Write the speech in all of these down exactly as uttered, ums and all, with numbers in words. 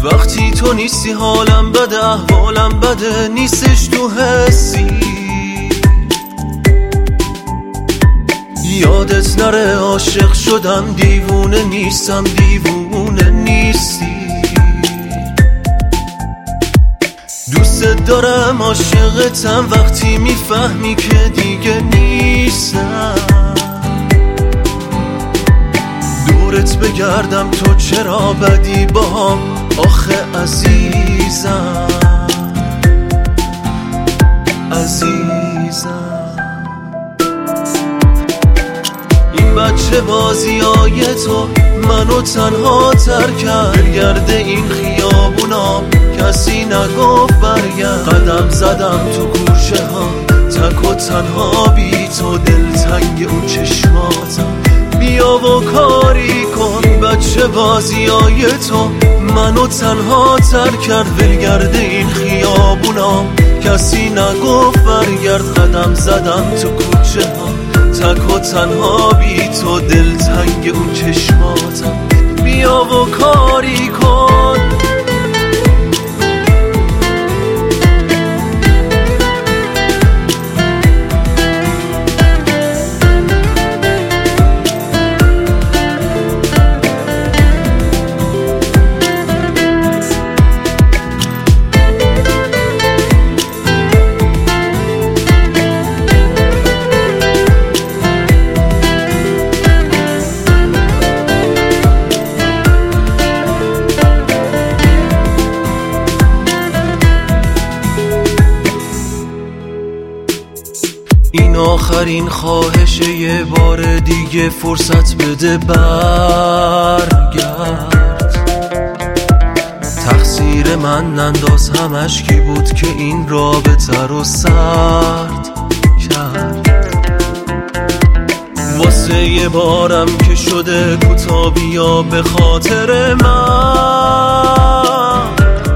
وقتی تو نیستی حالم بده، احوالم بده، نیستش تو حسی. یادت نره عاشق شدم، دیوونه نیستم، دیوونه نیستی. دوست دارم عاشقتم، وقتی میفهمی که دیگه نیستم. دورت بگردم تو چرا بدی باهم، آخه عزیزم عزیزم. این بچه بازیای تو منو تنها تر کرد. برگرد این خیابونا کسی نگفت برگرد. قدم زدم تو گوشه ها تک و تنها بی تو، دلتنگ اون چشماتم. بیا و کاری کن، بچه بازیای تو منو تنها تر کرد. ولگرد این خیابونا کسی نگفت برگرد. قدم زدم تو کوچه ها تک و تنها بی تو، دلتنگ اون چشماتم. بیا و کاری کن. این آخرین خواهشه، یه بار دیگه فرصت بده برگرد. تقصیر من ننداز، همش کی بود که این رابطه رو سرد کرد. واسه یه بارم که شده کوتاه بیا به خاطر من.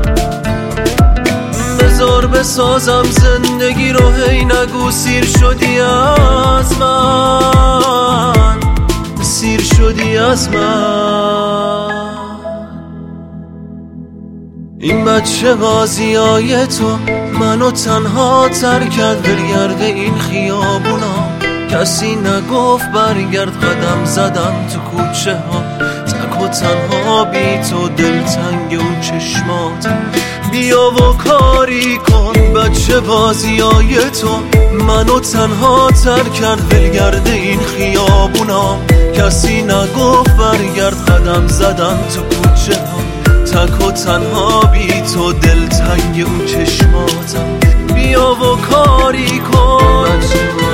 بذار بسازم زندگی رو، هی نگو سیر شدی از من، سیر شدی از من. این بچه بازیای تو منو تنها تر کرد. برگرد این خیابونا کسی نگفت برگرد. قدم زدم تو کوچه ها تک و تنها بی تو، دلتنگ اون چشمات. بیا و کاری کن، بچه بازیای تو منو تنها تر کرد. ولگرد این خیابونا کسی نگفت برگرد. قدم زدم تو کوچه ها تک و تنها بی تو، دلتنگ اون چشماتم. بیا و کاری کن.